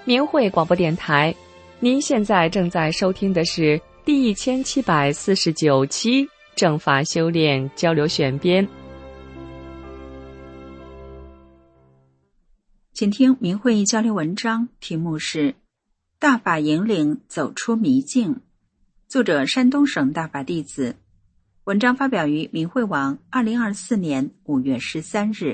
明慧广播电台，您现在正在收听的是第1749期正法修炼交流选编。 请听明慧交流文章，题目是《大法引领走出迷境》，作者山东省大法弟子。文章发表于明慧网2024年5月13日。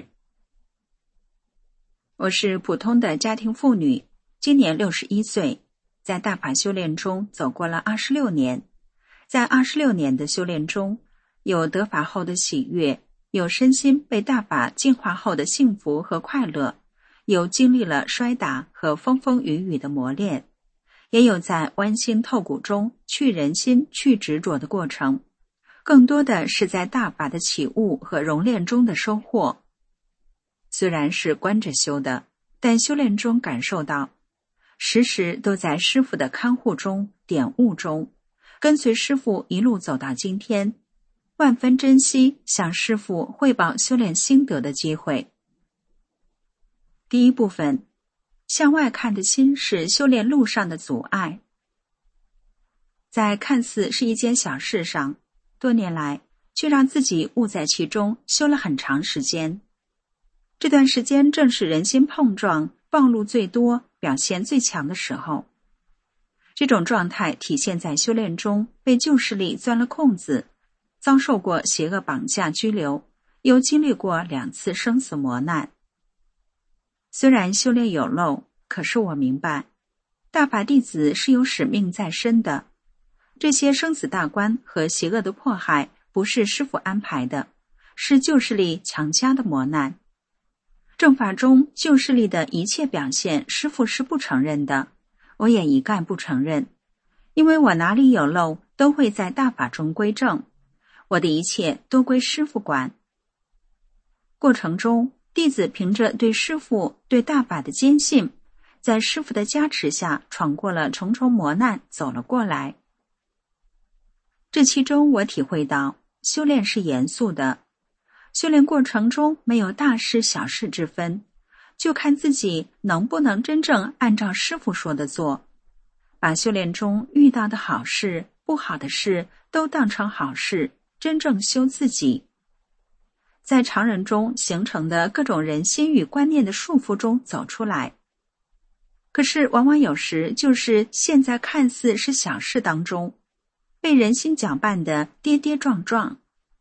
我是普通的家庭妇女，今年61岁，在大法修炼中走过了26年。在26年的修炼中，有得法后的喜悦，有身心被大法净化后的幸福和快乐，有经历了摔打和风风雨雨的磨练，也有在剜心透骨中去人心、去执着的过程，更多的是在大法的起悟和熔炼中的收获。虽然是观着修的，但修炼中感受到，时时都在师父的看护中、点悟中，跟随师父一路走到今天，万分珍惜向师父汇报修炼心得的机会。第一部分，向外看的心是修炼路上的阻碍。在看似是一件小事上，多年来却让自己误在其中，修了很长时间。这段时间正是人心碰撞、暴露最多、表现最强的时候。这种状态体现在修炼中被旧势力钻了空子，遭受过邪恶绑架拘留，又经历过2次生死磨难。虽然修炼有漏，可是我明白，大法弟子是有使命在身的。这些生死大关和邪恶的迫害不是师父安排的，是旧势力强加的磨难。正法中旧势力的一切表现，师父是不承认的，我也一概不承认，因为我哪里有漏，都会在大法中归正，我的一切都归师父管。过程中，弟子凭着对师父、对大法的坚信，在师父的加持下闯过了重重磨难，走了过来。这其中我体会到，修炼是严肃的，修炼过程中没有大事小事之分，就看自己能不能真正按照师父说的做，把修炼中遇到的好事、不好的事都当成好事，真正修自己。在常人中形成的各种人心与观念的束缚中走出来。可是往往有时就是现在看似是小事当中，被人心搅拌的跌跌撞撞。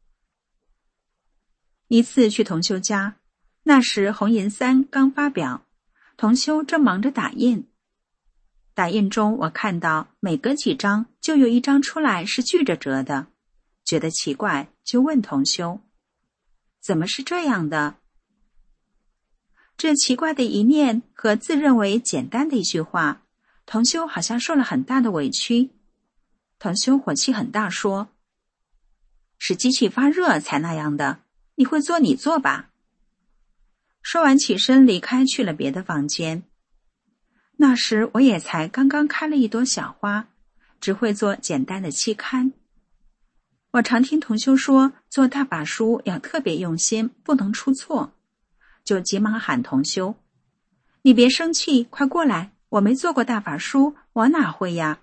一次去同修家，那时红银3刚发表，同修正忙着打印。打印中我看到每隔几张就有一张出来是拒着折的，觉得奇怪，就问同修，怎么是这样的？这奇怪的一念和自认为简单的一句话，同修好像受了很大的委屈。同修火气很大，说，是机器发热才那样的，你会做你做吧。说完起身离开，去了别的房间。那时我也才刚刚开了一朵小花，只会做简单的期刊。我常听同修说，做大法书要特别用心，不能出错，就急忙喊同修，你别生气，快过来，我没做过大法书，我哪会呀。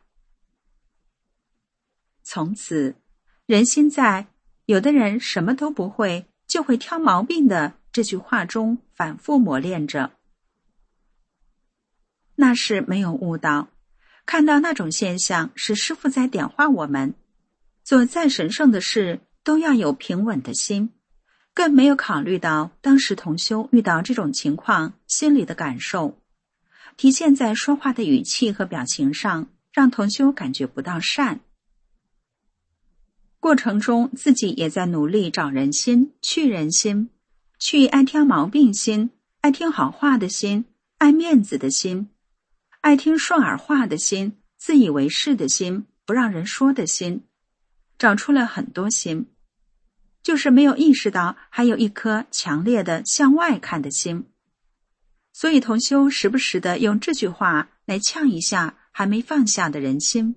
从此，人心在有的人什么都不会，就会挑毛病的这句话中反复磨练着。那是没有悟到，看到那种现象是师父在点化我们，做再神圣的事都要有平稳的心，更没有考虑到当时同修遇到这种情况心里的感受，体现在说话的语气和表情上，让同修感觉不到善。过程中自己也在努力找人心、去人心，去爱挑毛病心、爱听好话的心、爱面子的心、爱听顺耳话的心、自以为是的心、不让人说的心，找出了很多心，就是没有意识到还有一颗强烈的向外看的心。所以同修时不时地用这句话来呛一下还没放下的人心。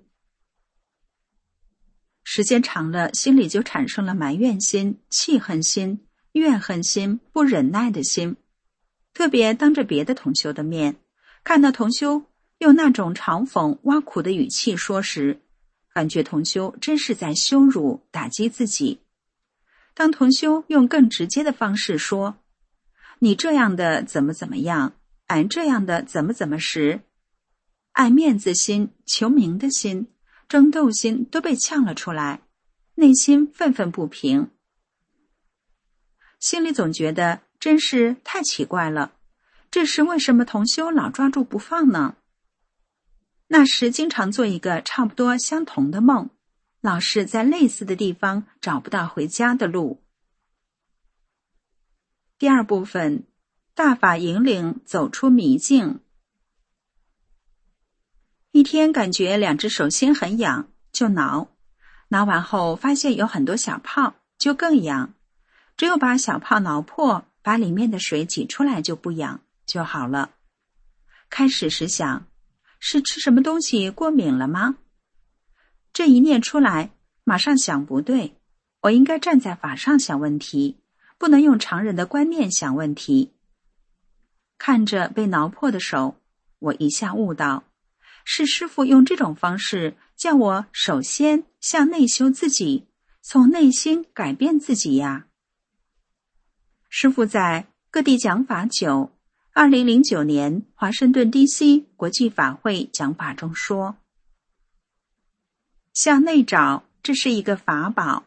时间长了，心里就产生了埋怨心、气恨心、怨恨心、不忍耐的心。特别当着别的同修的面，看到同修用那种嘲讽挖苦的语气说时，感觉同修真是在羞辱打击自己。当同修用更直接的方式说，你这样的怎么怎么样，俺这样的怎么怎么时，爱面子心、求名的心、争斗心都被呛了出来，内心愤愤不平，心里总觉得真是太奇怪了，这时为什么同修老抓住不放呢？那时经常做一个差不多相同的梦，老是在类似的地方找不到回家的路。第二部分，大法引领走出迷境。一天感觉两只手心很痒，就挠完后发现有很多小泡，就更痒，只有把小泡挠破，把里面的水挤出来就不痒，就好了。开始时想，是吃什么东西过敏了吗？这一念出来，马上想不对，我应该站在法上想问题，不能用常人的观念想问题。看着被挠破的手，我一下悟到，是师父用这种方式叫我首先向内修自己，从内心改变自己呀。师父在各地讲法9 2009年华盛顿 DC 国际法会讲法中说，向内找，这是一个法宝。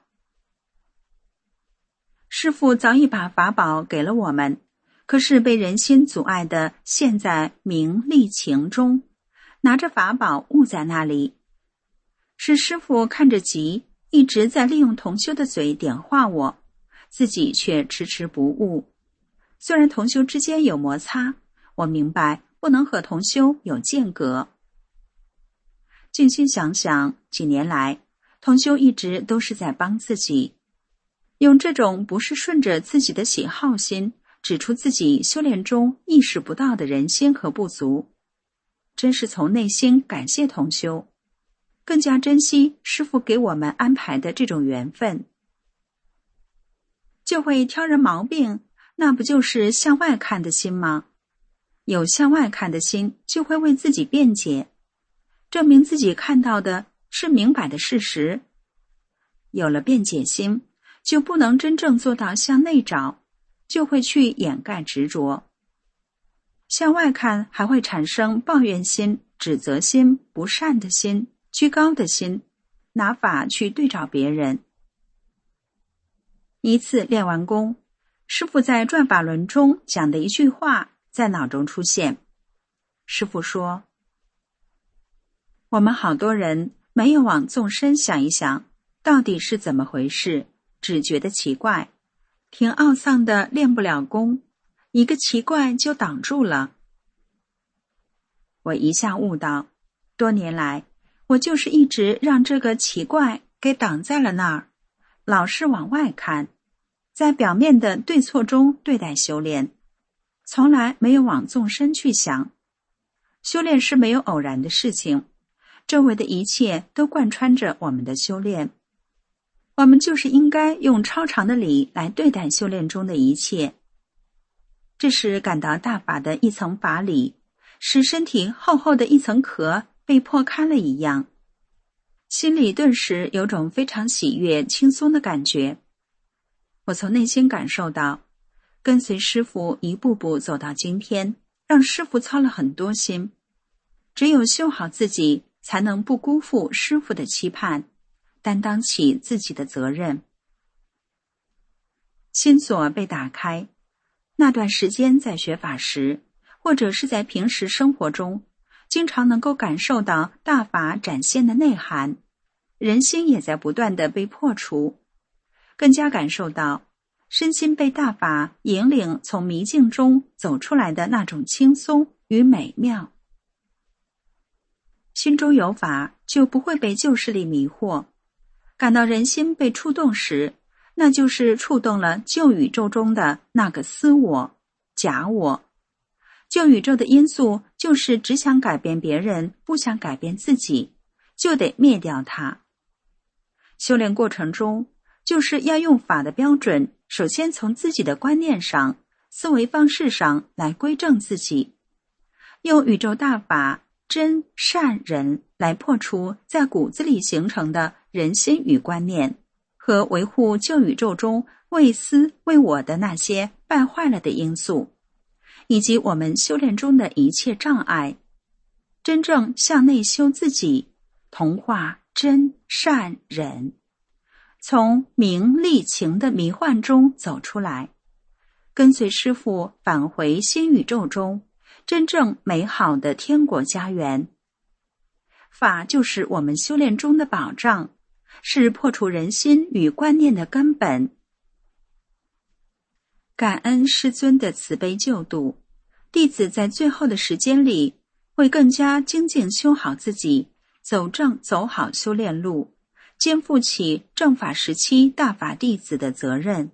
师父早已把法宝给了我们，可是被人心阻碍的陷在名利情中，拿着法宝误在那里。是师父看着急，一直在利用同修的嘴点化我，自己却迟迟不悟。虽然同修之间有摩擦，我明白不能和同修有间隔。静心想想，几年来同修一直都是在帮自己，用这种不是顺着自己的喜好心，指出自己修炼中意识不到的人心和不足，真是从内心感谢同修，更加珍惜师父给我们安排的这种缘分。就会挑人毛病，那不就是向外看的心吗？有向外看的心，就会为自己辩解，证明自己看到的是明摆的事实。有了辩解心，就不能真正做到向内找，就会去掩盖执着。向外看还会产生抱怨心、指责心、不善的心、居高的心，拿法去对照别人。一次练完功，师父在转法轮中讲的一句话在脑中出现。师父说，我们好多人没有往纵深想一想，到底是怎么回事，只觉得奇怪，挺懊丧的练不了功，一个奇怪就挡住了。我一下悟到，多年来我就是一直让这个奇怪给挡在了那儿，老是往外看，在表面的对错中对待修炼，从来没有往纵深去想。修炼是没有偶然的事情，周围的一切都贯穿着我们的修炼，我们就是应该用超常的理来对待修炼中的一切。这时感到大法的一层法理，使身体厚厚的一层壳被破开了一样，心里顿时有种非常喜悦轻松的感觉。我从内心感受到，跟随师父一步步走到今天，让师父操了很多心，只有修好自己，才能不辜负师父的期盼，担当起自己的责任。心锁被打开，那段时间在学法时，或者是在平时生活中，经常能够感受到大法展现的内涵，人心也在不断地被破除，更加感受到身心被大法引领从迷境中走出来的那种轻松与美妙。心中有法，就不会被旧势力迷惑，感到人心被触动时，那就是触动了旧宇宙中的那个私我、假我。旧宇宙的因素就是只想改变别人，不想改变自己，就得灭掉它。修炼过程中，就是要用法的标准，首先从自己的观念上、思维方式上来归正自己，用宇宙大法真善忍来破除在骨子里形成的人心与观念，和维护旧宇宙中为私为我的那些败坏了的因素，以及我们修炼中的一切障碍，真正向内修自己，同化真善忍，从名利情的迷幻中走出来，跟随师父返回新宇宙中真正美好的天国家园。法就是我们修炼中的保障，是破除人心与观念的根本。感恩师尊的慈悲救度，弟子在最后的时间里会更加精进修好自己，走正走好修炼路，肩负起正法时期大法弟子的责任。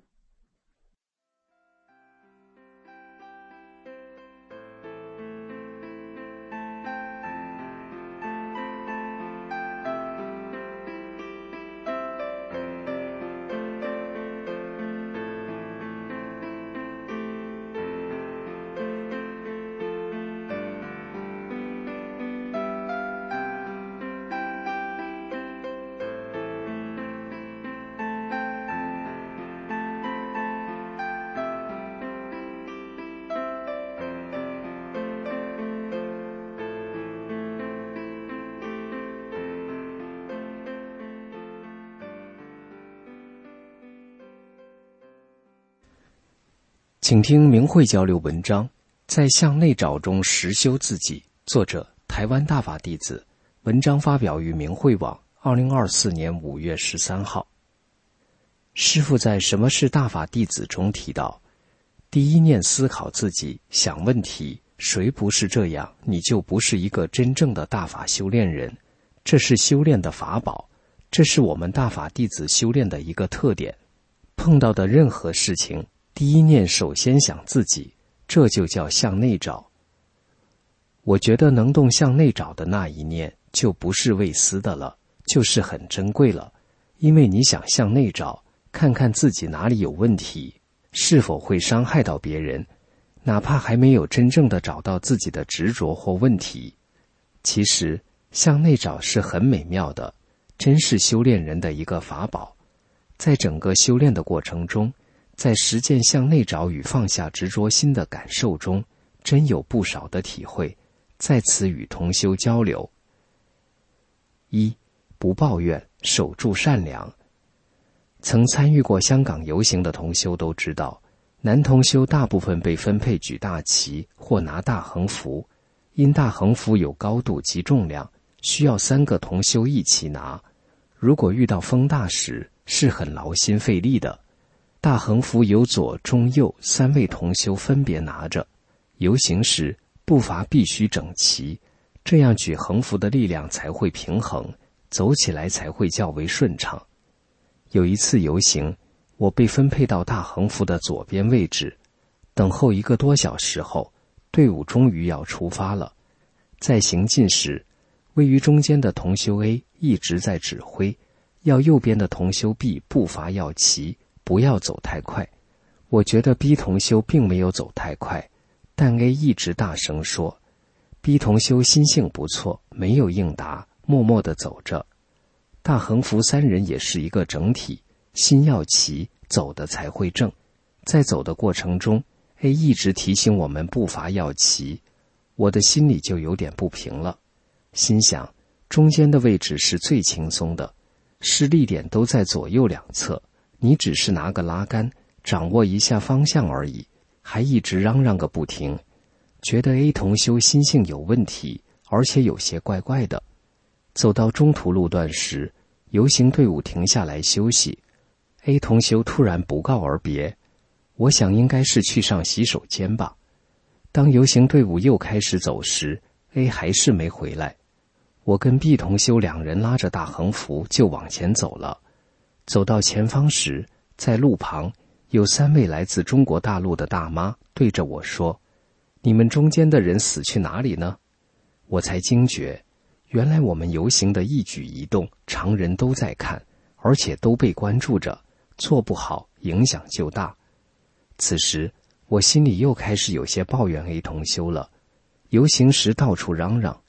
请听明慧交流文章，在向内找中实修自己，作者台湾大法弟子，文章发表于明慧网2024年5月13号。师父在《什么是大法弟子》中提到，第一念思考自己，想问题，谁不是这样，你就不是一个真正的大法修炼人。这是修炼的法宝，这是我们大法弟子修炼的一个特点。碰到的任何事情，第一念首先想自己，这就叫向内找。我觉得能动向内找的那一念，就不是为私的了，就是很珍贵了。因为你想向内找，看看自己哪里有问题，是否会伤害到别人，哪怕还没有真正的找到自己的执着或问题。其实向内找是很美妙的，真是修炼人的一个法宝。在整个修炼的过程中，在实践向内找与放下执着心的感受中，真有不少的体会，在此与同修交流。一、不抱怨，守住善良。曾参与过香港游行的同修都知道，男同修大部分被分配举大旗或拿大横幅，因大横幅有高度及重量，需要3个同修一起拿，如果遇到风大时，是很劳心费力的。大横幅由左、中、右3位同修分别拿着，游行时步伐必须整齐，这样举横幅的力量才会平衡，走起来才会较为顺畅。有一次游行，我被分配到大横幅的左边位置，等候1个多小时后，队伍终于要出发了。在行进时，位于中间的同修 A 一直在指挥，要右边的同修 B 步伐要齐，不要走太快。我觉得 B 同修并没有走太快，但 A 一直大声说。B 同修心性不错，没有应答，默默地走着。大横幅3人也是一个整体，心要齐，走的才会正。在走的过程中， A 一直提醒我们步伐要齐，我的心里就有点不平了，心想中间的位置是最轻松的，施力点都在左右两侧，你只是拿个拉杆掌握一下方向而已，还一直嚷嚷个不停，觉得 A 同修心性有问题，而且有些怪怪的。走到中途路段时，游行队伍停下来休息， A 同修突然不告而别，我想应该是去上洗手间吧。当游行队伍又开始走时， A 还是没回来，我跟 B 同修2人拉着大横幅就往前走了。走到前方时，在路旁有3位来自中国大陆的大妈对着我说，你们中间的人死去哪里呢？我才惊觉，原来我们游行的一举一动常人都在看，而且都被关注着，做不好影响就大。此时我心里又开始有些抱怨 A 同修了，游行时到处嚷嚷，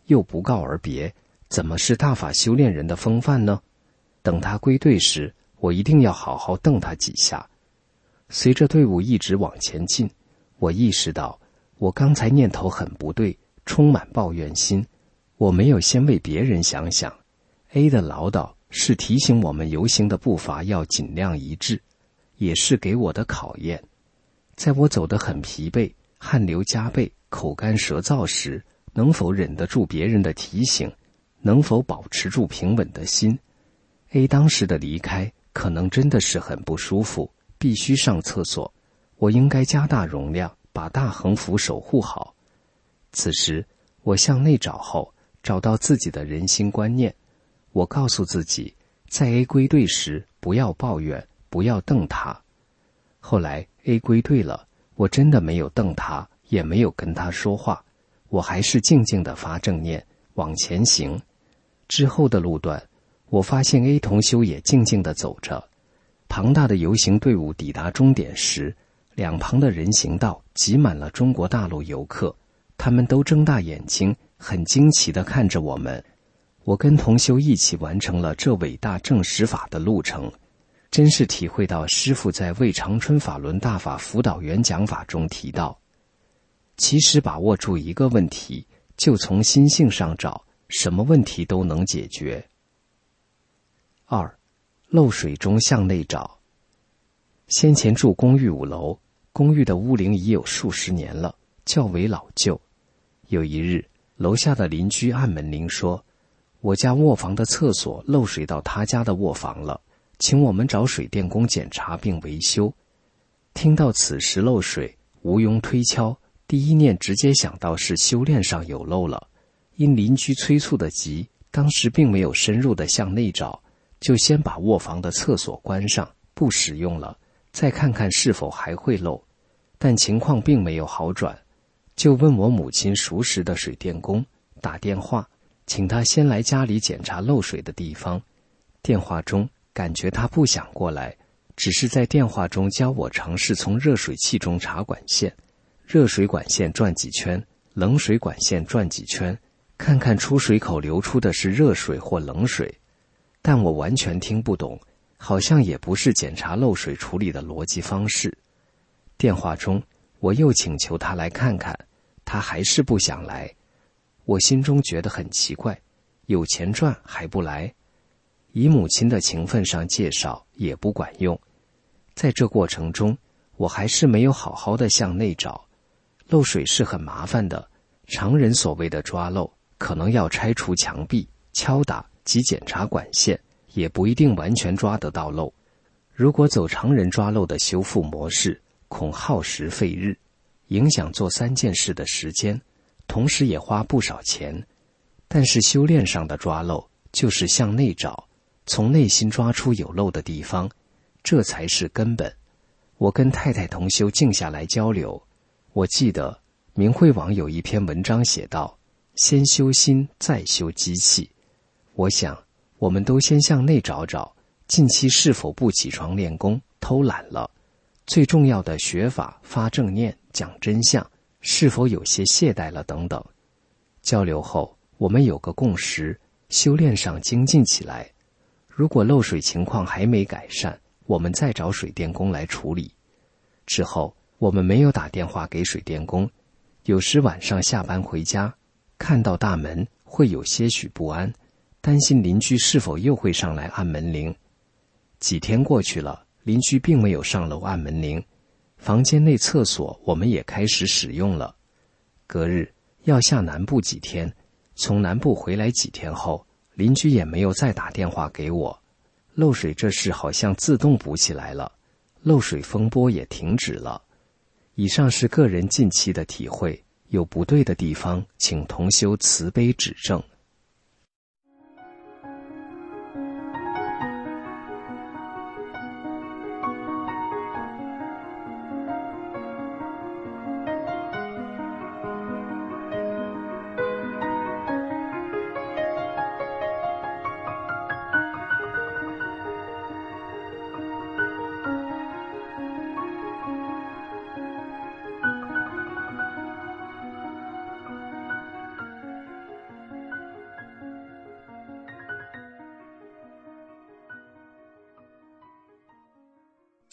又不告而别，怎么是大法修炼人的风范呢？等他归队时，我一定要好好瞪他几下。随着队伍一直往前进，我意识到我刚才念头很不对，充满抱怨心。我没有先为别人想想。A 的唠叨是提醒我们游行的步伐要尽量一致，也是给我的考验。在我走得很疲惫，汗流浃背，口干舌燥时，能否忍得住别人的提醒，能否保持住平稳的心。 A 当时的离开可能真的是很不舒服，必须上厕所，我应该加大容量，把大横幅守护好。此时我向内找后，找到自己的人心观念。我告诉自己，在 A 归队时不要抱怨，不要瞪他。后来 A 归队了，我真的没有瞪他，也没有跟他说话，我还是静静地发正念，往前行。之后的路段，我发现 A 同修也静静地走着。庞大的游行队伍抵达终点时，两旁的人行道挤满了中国大陆游客，他们都睁大眼睛，很惊奇地看着我们。我跟同修一起完成了这伟大正实法的路程，真是体会到师父在为长春法轮大法辅导员讲法中提到，其实把握住一个问题，就从心性上找，什么问题都能解决。2. 漏水中向内找。先前住公寓5楼，公寓的屋龄已有数十年了，较为老旧。有一日，楼下的邻居按门铃说，我家卧房的厕所漏水到他家的卧房了，请我们找水电工检查并维修。听到此时漏水，毋庸推敲，第一念直接想到是修炼上有漏了。因邻居催促的急，当时并没有深入的向内找，就先把卧房的厕所关上，不使用了，再看看是否还会漏。但情况并没有好转，就问我母亲熟识的水电工，打电话请他先来家里检查漏水的地方。电话中感觉他不想过来，只是在电话中教我尝试从热水器中插管线，热水管线转几圈，冷水管线转几圈，看看出水口流出的是热水或冷水。但我完全听不懂，好像也不是检查漏水处理的逻辑方式。电话中我又请求他来看看，他还是不想来。我心中觉得很奇怪，有钱赚还不来，以母亲的情分上介绍也不管用。在这过程中，我还是没有好好的向内找。漏水是很麻烦的，常人所谓的抓漏，可能要拆除墙壁、敲打及检查管线，也不一定完全抓得到漏。如果走常人抓漏的修复模式，恐耗时费日，影响做3件事的时间，同时也花不少钱。但是修炼上的抓漏，就是向内找，从内心抓出有漏的地方，这才是根本。我跟太太同修静下来交流，我记得明慧网有一篇文章写道，先修心，再修机器。我想，我们都先向内找找，近期是否不起床练功，偷懒了？最重要的学法、发正念、讲真相，是否有些懈怠了等等。交流后，我们有个共识，修炼上精进起来。如果漏水情况还没改善，我们再找水电工来处理。之后，我们没有打电话给水电工，有时晚上下班回家，看到大门会有些许不安，担心邻居是否又会上来按门铃。几天过去了，邻居并没有上楼按门铃，房间内厕所我们也开始使用了。隔日要下南部几天，从南部回来几天后，邻居也没有再打电话给我。漏水这事好像自动补起来了，漏水风波也停止了。以上是个人近期的体会，有不对的地方，请同修慈悲指正。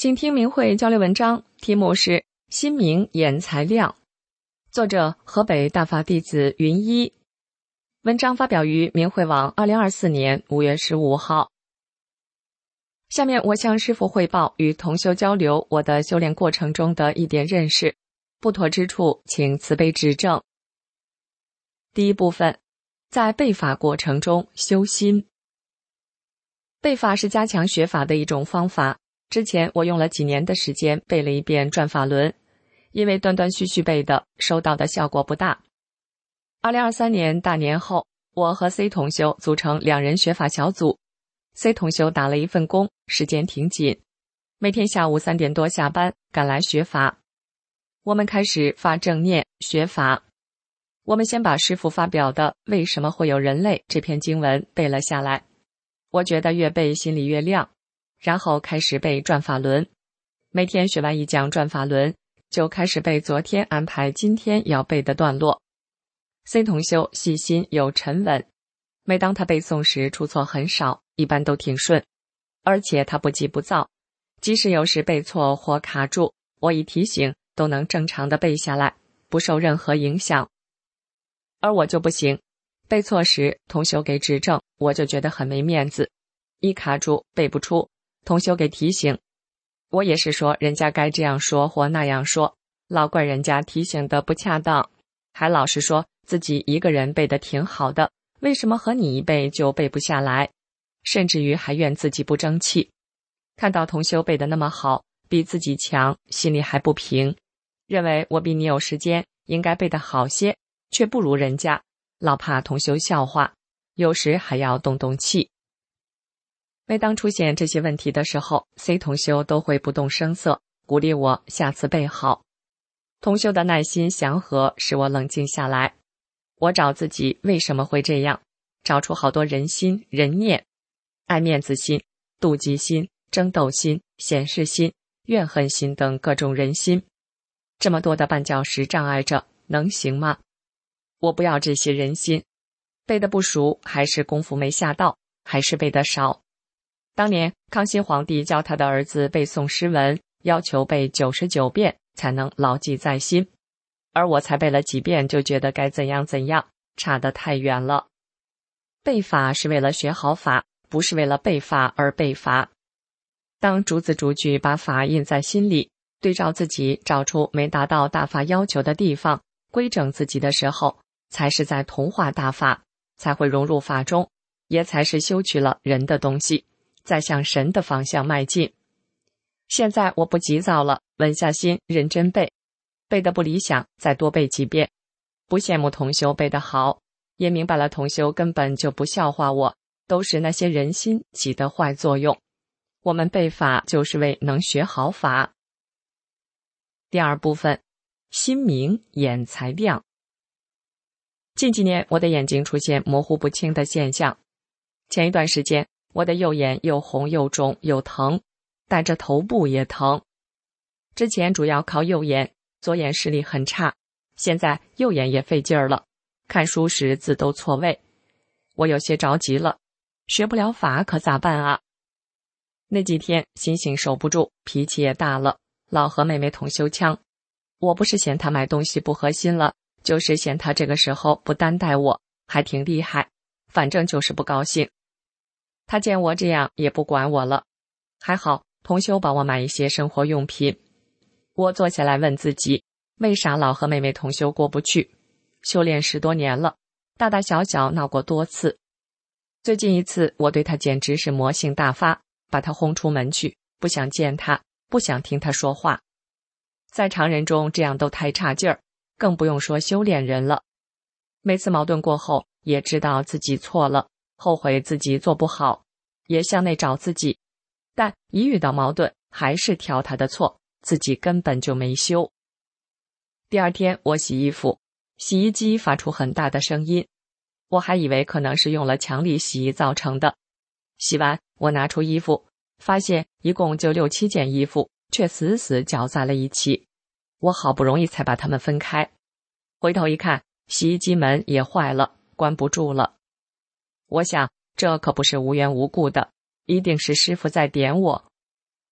请听明慧交流文章，题目是心明眼才亮，作者河北大法弟子云一。文章发表于明慧网2024年5月15号。下面我向师父汇报与同修交流我的修炼过程中的一点认识，不妥之处请慈悲指正。第一部分，在背法过程中修心。背法是加强学法的一种方法，之前我用了几年的时间背了一遍转法轮，因为断断续续背的，收到的效果不大。2023年大年后，我和 C 同修组成2人学法小组。C 同修打了一份工，时间挺紧，每天下午3点多下班赶来学法。我们开始发正念学法。我们先把师父发表的《为什么会有人类》这篇经文背了下来，我觉得越背心里越亮，然后开始背转法轮。每天学完一讲转法轮，就开始背昨天安排今天要背的段落。C 同修细心又沉稳，每当他背诵时出错很少，一般都挺顺，而且他不急不躁，即使有时背错或卡住，我一提醒都能正常的背下来，不受任何影响。而我就不行，背错时同修给指正，我就觉得很没面子，一卡住背不出，同修给提醒，我也是说人家该这样说或那样说，老怪人家提醒的不恰当，还老是说自己一个人背得挺好的，为什么和你一背就背不下来，甚至于还怨自己不争气。看到同修背得那么好，比自己强，心里还不平，认为我比你有时间，应该背得好些，却不如人家，老怕同修笑话，有时还要动动气。每当出现这些问题的时候， C 同修都会不动声色，鼓励我下次背好。同修的耐心祥和使我冷静下来，我找自己为什么会这样，找出好多人心、人念，爱面子心、妒忌心、争斗心、显示心、怨恨心等各种人心。这么多的绊脚石障碍着，能行吗？我不要这些人心，背得不熟，还是功夫没下到，还是背得少。当年康熙皇帝教他的儿子背诵诗文，要求背99遍才能牢记在心，而我才背了几遍就觉得该怎样怎样，差得太远了。背法是为了学好法，不是为了背法而背法。当逐字逐句把法印在心里，对照自己找出没达到大法要求的地方，规整自己的时候，才是在同化大法，才会融入法中，也才是修取了人的东西，再向神的方向迈进。现在我不急躁了，稳下心认真背，背得不理想再多背几遍。不羡慕同修背得好，也明白了同修根本就不笑话我，都是那些人心起的坏作用。我们背法就是为能学好法。第二部分，心明眼才亮。近几年我的眼睛出现模糊不清的现象，前一段时间我的右眼又红又肿又疼，带着头部也疼。之前主要靠右眼，左眼视力很差，现在右眼也费劲儿了，看书时字都错位。我有些着急了，学不了法可咋办啊？那几天心性守不住，脾气也大了，老和妹妹同修腔。我不是嫌她买东西不合心了，就是嫌她这个时候不担待我，还挺厉害，反正就是不高兴。她见我这样也不管我了，还好同修帮我买一些生活用品。我坐下来问自己，为啥老和妹妹同修过不去？修炼10多年了，大大小小闹过多次。最近一次我对她简直是魔性大发，把她轰出门去，不想见她，不想听她说话。在常人中这样都太差劲儿，更不用说修炼人了。每次矛盾过后，也知道自己错了，后悔自己做不好，也向内找自己，但一遇到矛盾还是挑他的错，自己根本就没修。第二天我洗衣服，洗衣机发出很大的声音，我还以为可能是用了强力洗衣造成的。洗完我拿出衣服，发现一共就6、7件衣服，却死死搅在了一起，我好不容易才把它们分开。回头一看，洗衣机门也坏了，关不住了。我想这可不是无缘无故的，一定是师父在点我。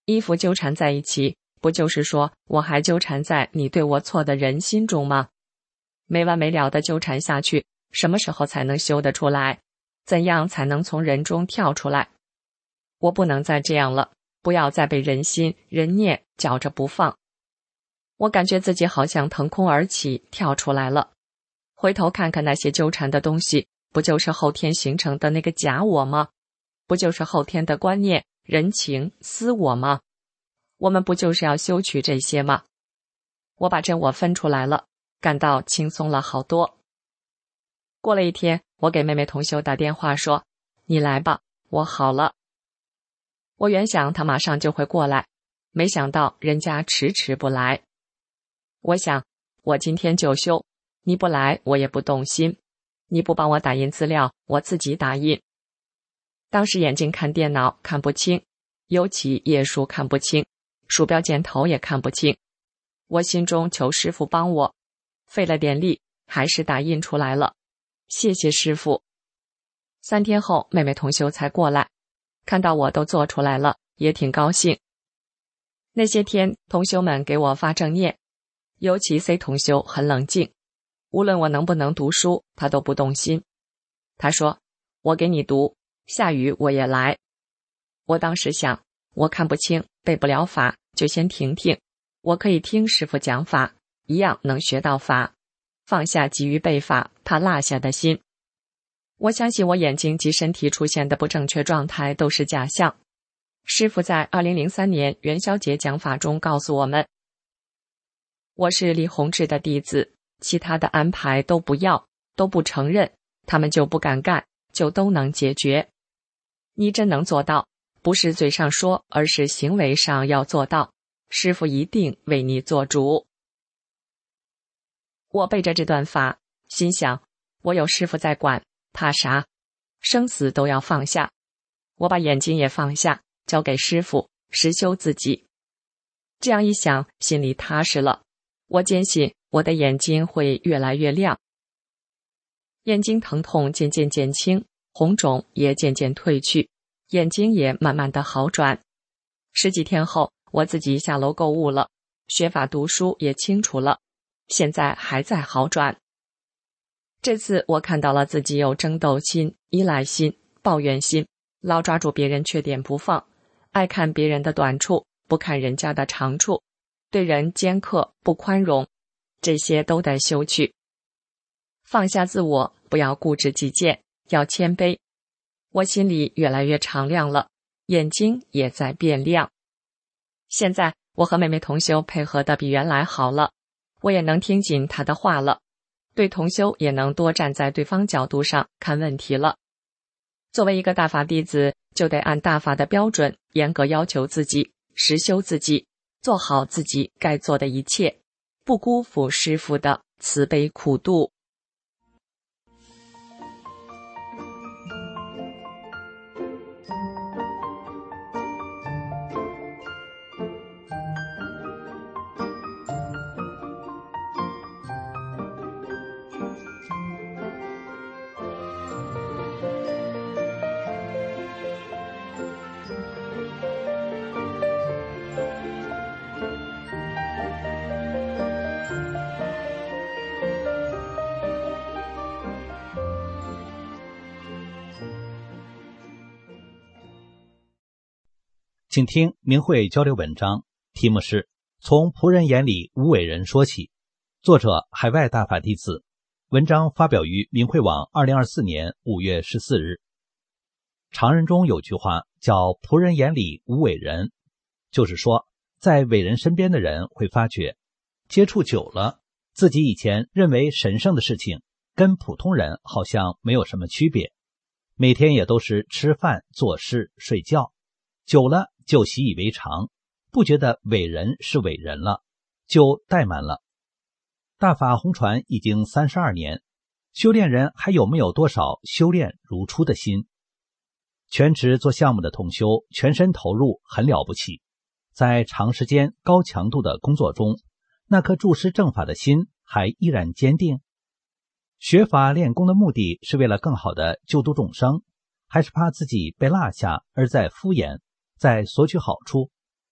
依附纠缠在一起，不就是说我还纠缠在你对我错的人心中吗？没完没了的纠缠下去，什么时候才能修得出来？怎样才能从人中跳出来？我不能再这样了，不要再被人心、人念搅着不放。我感觉自己好像腾空而起，跳出来了。回头看看那些纠缠的东西，不就是后天形成的那个假我吗？不就是后天的观念、人情、私我吗？我们不就是要修取这些吗？我把真我分出来了，感到轻松了好多。过了一天，我给妹妹同修打电话说，你来吧，我好了。我原想她马上就会过来，没想到人家迟迟不来。我想，我今天就修，你不来我也不动心，你不帮我打印资料，我自己打印。当时眼睛看电脑看不清，尤其页数看不清，鼠标箭头也看不清。我心中求师父帮我，费了点力，还是打印出来了。谢谢师父。3天后，妹妹同修才过来，看到我都做出来了，也挺高兴。那些天，同修们给我发正念，尤其 C 同修很冷静，无论我能不能读书，他都不动心。他说，我给你读，下雨我也来。我当时想，我看不清，背不了法，就先停停，我可以听师父讲法，一样能学到法，放下急于背法怕落下的心。我相信我眼睛及身体出现的不正确状态都是假象。师父在2003年元宵节讲法中告诉我们，我是李洪志的弟子，其他的安排都不要，都不承认，他们就不敢干，就都能解决。你真能做到，不是嘴上说，而是行为上要做到，师父一定为你做主。我背着这段法，心想，我有师父在管，怕啥？生死都要放下。我把眼睛也放下，交给师父，实修自己。这样一想，心里踏实了。我坚信我的眼睛会越来越亮，眼睛疼痛渐渐减轻，红肿也渐渐退去，眼睛也慢慢的好转。10几天后，我自己下楼购物了，学法读书也清楚了，现在还在好转。这次我看到了自己有争斗心、依赖心、抱怨心，老抓住别人缺点不放，爱看别人的短处，不看人家的长处，对人尖刻不宽容，这些都得修去。放下自我，不要固执己见，要谦卑。我心里越来越敞亮了，眼睛也在变亮。现在我和妹妹同修配合的比原来好了，我也能听进她的话了，对同修也能多站在对方角度上看问题了。作为一个大法弟子，就得按大法的标准严格要求自己，实修自己，做好自己该做的一切，不辜负师父的慈悲苦度。 请听明慧交流文章，题目是从仆人眼里无伟人说起，作者海外大法弟子，文章发表于明慧网2024年5月14日。常人中有句话叫仆人眼里无伟人，就是说在伟人身边的人会发觉，接触久了，自己以前认为神圣的事情跟普通人好像没有什么区别，每天也都是吃饭做事睡觉，久了就习以为常，不觉得伟人是伟人了，就怠慢了。大法红传已经32年，修炼人还有没有多少修炼如初的心？全职做项目的同修全身投入很了不起，在长时间高强度的工作中，那颗注师正法的心还依然坚定。学法练功的目的是为了更好的救度众生，还是怕自己被落下而在敷衍，在索取好处？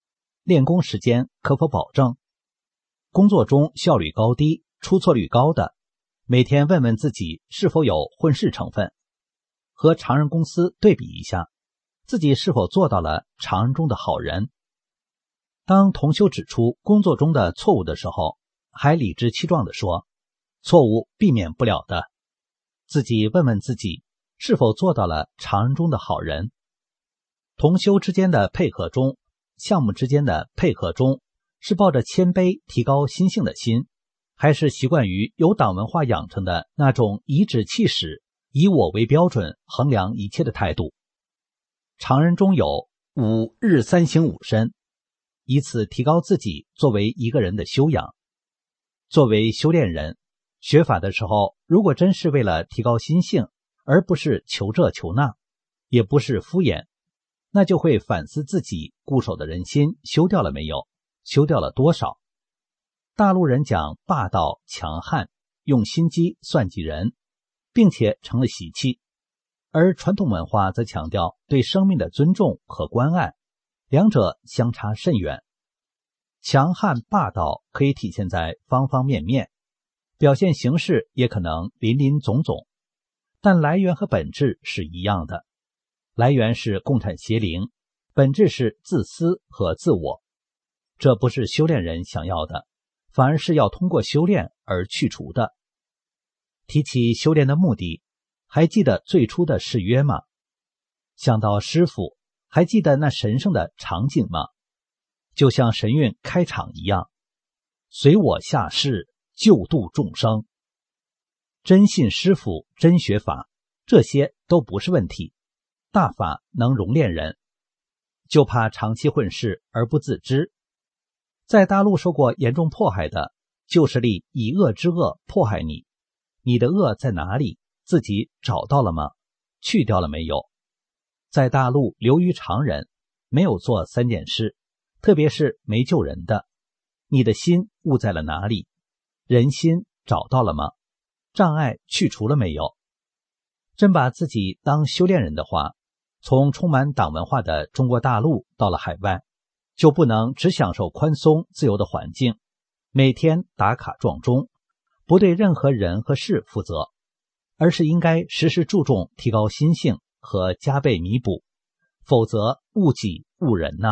练功时间可否保证？工作中效率高低、出错率高的，每天问问自己是否有混事成分，和常人公司对比一下，自己是否做到了常人中的好人。当同修指出工作中的错误的时候，还理直气壮地说，错误避免不了的，自己问问自己是否做到了常人中的好人。同修之间的配合中，项目之间的配合中，是抱着谦卑提高心性的心，还是习惯于由党文化养成的那种颐指气使、以我为标准衡量一切的态度？常人中有5日3省吾身，以此提高自己作为一个人的修养。作为修炼人，学法的时候，如果真是为了提高心性，而不是求这求那，也不是敷衍，那就会反思自己固守的人心修掉了没有，修掉了多少。大陆人讲霸道强悍，用心机算计人，并且成了习气，而传统文化则强调对生命的尊重和关爱，两者相差甚远。强悍霸道可以体现在方方面面，表现形式也可能林林总总，但来源和本质是一样的。来源是共产邪灵，本质是自私和自我。这不是修炼人想要的，反而是要通过修炼而去除的。提起修炼的目的，还记得最初的誓约吗？想到师父，还记得那神圣的场景吗？就像神韵开场一样，随我下世，救度众生。真信师父，真学法，这些都不是问题。大法能熔炼人，就怕长期混世而不自知。在大陆受过严重迫害的，就是力以恶之恶迫害你，你的恶在哪里？自己找到了吗？去掉了没有？在大陆流于常人，没有做3件事，特别是没救人的，你的心悟在了哪里？人心找到了吗？障碍去除了没有？真把自己当修炼人的话，从充满党文化的中国大陆到了海外，就不能只享受宽松自由的环境，每天打卡撞钟，不对任何人和事负责，而是应该时时注重提高心性和加倍弥补，否则误己误人呐。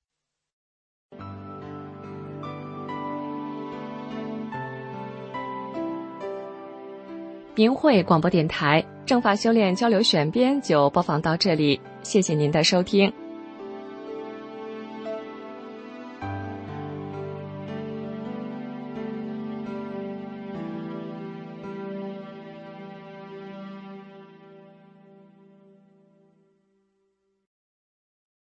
明慧广播电台正法修炼交流选编就播放到这里，谢谢您的收听。